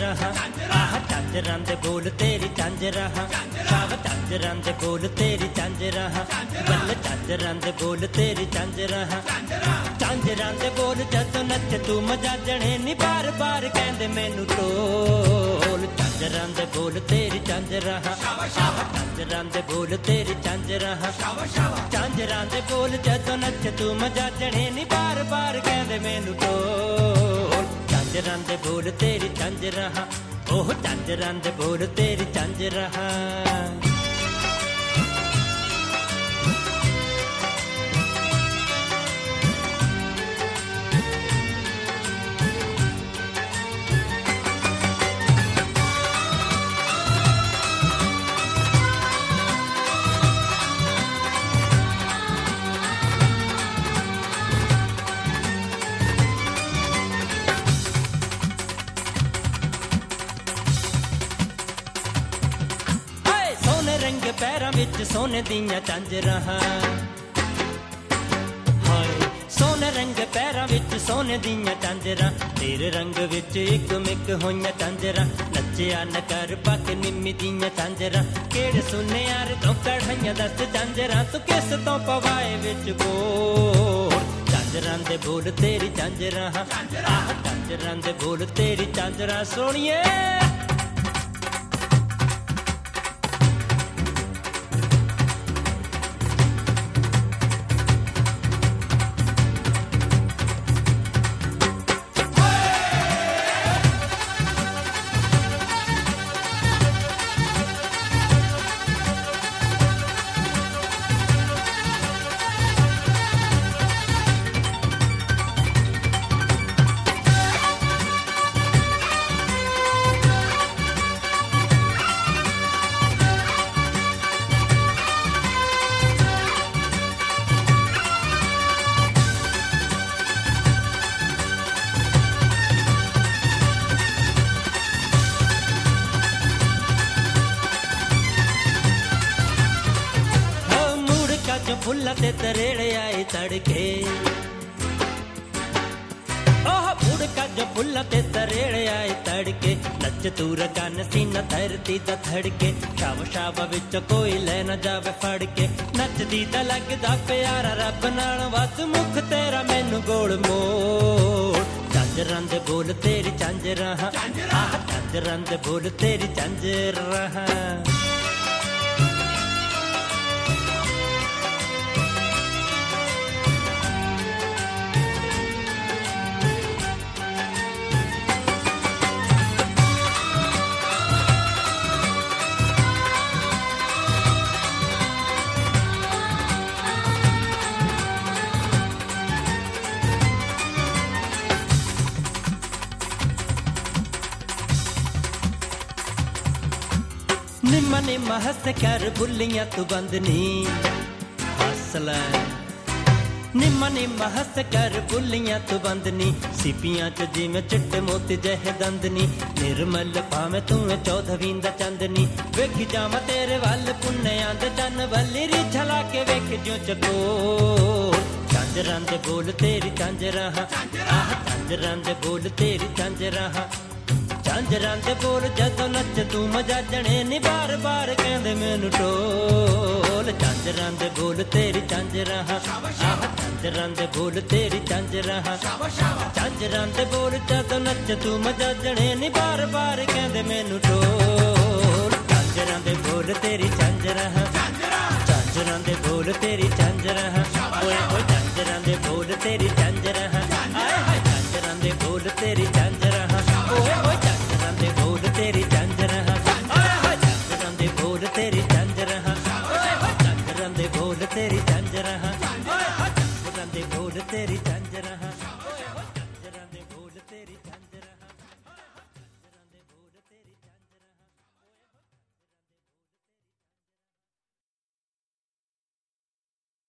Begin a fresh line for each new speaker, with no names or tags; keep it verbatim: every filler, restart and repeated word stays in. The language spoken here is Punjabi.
ਝਾਂਜਰਾਂ ਆਹ ਝਾਂਜਰਾਂ ਦੇ ਬੋਲ ਤੇਰੀ ਝਾਂਜਰਾਂ ਸ਼ਾਵਾ ਝਾਂਜਰਾਂ ਦੇ ਬੋਲ ਤੇਰੀ ਝਾਂਜਰਾਂ ਬੱਲੇ ਝਾਂਜਰਾਂ ਦੇ ਬੋਲ ਤੇਰੀ ਝਾਂਜਰਾਂ ਝਾਂਜਰਾਂ ਦੇ ਬੋਲ ਜਦੋਂ ਨੱਚ ਤੂੰ ਮਜਾਜਣੇ ਨੀ ਬਾਰ ਬਾਰ ਕਹਿੰਦੇ ਮੈਨੂੰ ਢੋਲ ਝਾਂਜਰਾਂ ਦੇ ਬੋਲ ਤੇਰੀ ਝਾਂਜਰਾਂ ਆਹ ਝਾਂਜਰਾਂ ਦੇ ਬੋਲ ਤੇਰੀ ਝਾਂਜਰਾਂ ਝਾਂਜਰਾਂ ਦੇ ਬੋਲ ਜਦੋਂ ਨੱਚ ਤੂੰ ਮਜਾਜਣੇ ਨੀ ਬਾਰ ਬਾਰ ਕਹਿੰਦੇ ਮੈਨੂੰ ਢੋਲ ਝਾਂਜਰਾਂ ਦੇ ਬੋਲ ਤੇਰੀ ਝਾਂਜਰਾਂ ਉਹ ਝਾਂਜਰਾਂ ਦੇ ਬੋਲ ਤੇਰੀ ਝਾਂਜਰਾਂ ਰੰਗ ਪੈਰਾਂ ਵਿੱਚ ਸੋਨੇ ਦੀਆਂ ਝਾਂਜਰਾਂ ਹਾਏ ਸੋਨੇ ਰੰਗ ਪੈਰਾਂ ਵਿੱਚ ਸੋਨੇ ਦੀਆਂ ਝਾਂਜਰਾਂ ਤੇਰੇ ਰੰਗ ਵਿੱਚ ਇੱਕ ਮਿੱਕ ਹੋਈਆਂ ਝਾਂਜਰਾਂ ਨੱਚਿਆ ਨ ਕਰ ਪੱਕ ਨਿੰਮੀ ਦੀਆਂ ਝਾਂਜਰਾਂ ਕਿਹੜੇ ਸੁਨਿਆਰ ਤੋਂ ਕਢਾਈਆਂ ਦੱਸ ਝਾਂਜਰਾਂ ਤੂੰ ਕਿਸ ਤੋਂ ਪਵਾਏ ਵਿੱਚ ਬੋਲ ਝਾਂਜਰਾਂ ਦੇ ਬੋਲ ਤੇਰੀ ਝਾਂਜਰਾਂ ਆਹ ਝਾਂਜਰਾਂ ਦੇ ਬੋਲ ਤੇਰੀ ਝਾਂਜਰਾਂ ਸੋਹਣੀਏ ਫੁੱਲਾਂ ਤੇ ਤਰੇੜੇ ਆਏ ਤੜਕੇ ਉਹ ਬੁੜਕਾ ਜੋ ਫੁੱਲਾਂ ਤੇ ਤਰੇੜੇ ਆਏ ਤੜਕੇ ਨੱਚ ਤੂੰ ਰਕਨ ਸੀਨਾ ਧਰਤੀ ਦਾ ਧੜਕੇ ਸ਼ਾਵ ਸ਼ਾਵ ਵਿੱਚ ਕੋਈ ਲੈ ਨਾ ਜਾਵੇ ਫੜ ਕੇ ਨੱਚਦੀ ਤਾਂ ਲੱਗਦਾ ਪਿਆਰਾ ਰੱਬ ਨਾਲ ਵੱਧ ਮੁਖ ਤੇਰਾ ਮੈਨੂੰ ਗੋਲ ਮੋੜ ਝਾਂਜਰਾਂ ਦੇ ਬੋਲ ਤੇਰੀ ਝਾਂਜਰਾਂ ਆਹ ਝਾਂਜਰਾਂ ਦੇ ਬੋਲ ਤੇਰੀ ਝਾਂਜਰਾਂ ਨਿੰਮਾ ਨਿੰਮਾ ਹੱਸ ਕਰ ਬੁੱਲੀਆਂ ਤੂੰ ਬੰਦਨੀ ਹੱਸ ਲੈ ਨਿੰਮਾ ਨਿੰਮਾ ਹੱਸ ਕਰ ਬੁੱਲੀਆਂ ਤੂੰ ਬੰਦਨੀ ਸਿੱਪੀਆਂ ਚ ਜਿਵੇਂ ਚਿੱਟੇ ਮੋਤੀ ਜਿਹੇ ਦੰਦਨੀ ਨਿਰਮਲ ਭਾਵੇਂ ਤੂੰ ਚੌਦਵੀਂ ਦਾ ਚੰਦਨੀ ਵੇਖੀ ਜਾਵਾਂ ਤੇਰੇ ਵੱਲ ਪੁੰਨਿਆਂ ਦੇ ਚੰਨ ਵੱਲੀ ਰੀਛ ਲਾ ਕੇ ਵੇਖ ਜਿਉਂ ਚਕੋਰ ਝਾਂਜਰਾਂ ਦੇ ਬੋਲ ਤੇਰੀ ਝਾਂਜਰਾਂ ਆਹ ਝਾਂਜਰਾਂ ਦੇ ਬੋਲ ਤੇਰੀ ਝਾਂਜਰਾਂ ਝਾਂਜਰਾਂ ਦੇ ਬੋਲ ਜਦੋਂ ਨੱਚ ਤੂੰ ਮਜਾਜਣੇ ਨੀ ਬਾਰ ਬਾਰ ਕਹਿੰਦੇ ਮੈਨੂੰ ਢੋਲ ਝਾਂਜਰਾਂ ਦੇ ਬੋਲ ਤੇਰੀ ਝਾਂਜਰਾਂ ਆਹ ਝਾਂਜਰਾਂ ਦੇ ਬੋਲ ਤੇਰੀ ਝਾਂਜਰਾਂ ਝਾਂਜਰਾਂ ਦੇ ਬੋਲ ਜਦੋਂ ਨੱਚ ਤੂੰ ਮਜਾਜਣੇ ਨੀ ਬਾਰ ਬਾਰ ਕਹਿੰਦੇ ਮੈਨੂੰ ਢੋਲ ਝਾਂਜਰਾਂ ਦੇ ਬੋਲ ਤੇਰੀ ਝਾਂਜਰਾਂ ਝਾਂਜਰਾਂ ਦੇ ਬੋਲ ਤੇਰੀ ਝਾਂਜਰਾਂ ਓਏ ਓਏ ਝਾਂਜਰਾਂ ਦੇ ਬੋਲ ਤੇਰੀ ਝਾਂਜਰਾਂ ਆਏ ਹਾਏ ਝਾਂਜਰਾਂ ਦੇ ਬੋਲ ਤੇਰੀ ਝਾਂਜਰਾਂ